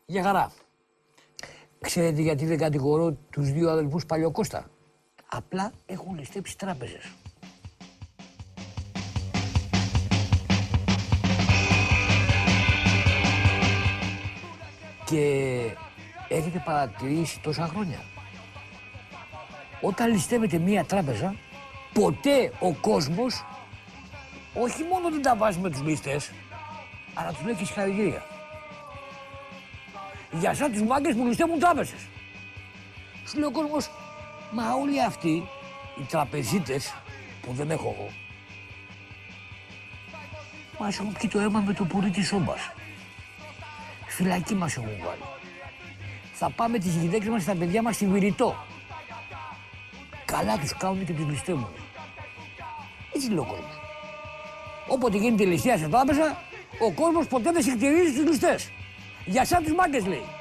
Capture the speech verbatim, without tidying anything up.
Για χαρά. Ξέρετε γιατί δεν κατηγορώ τους δύο αδελφούς Παλιοκώστα? Απλά έχουν ληστέψει τράπεζες. Και έχετε παρατηρήσει τόσα χρόνια, όταν ληστεύεται μία τράπεζα, ποτέ ο κόσμος όχι μόνο δεν τα βάζει με τους ληστές, αλλά τους λέει και συγχαρητήρια. Για σαν τους μάγκες που ληστεύουν τράπεζες. Σου λέει ο κόσμος, μα όλοι αυτοί οι τραπεζίτες που δεν έχω εγώ, μας έχουν πιει το αίμα με το πουρί της σόμπας. Φυλακή μας έχουν βάλει. Θα πάμε τις γυναίκες μας, τα παιδιά μας στη Βηρητό. Καλά τους κάνουν και τους ληστεύουν. Έτσι λέει ο κόσμος. Όποτε γίνεται ληστεία σε τράπεζα, ο κόσμος ποτέ δεν συγχαρητηρίζει τους ληστές. Για σαν τους μάγκες λέει.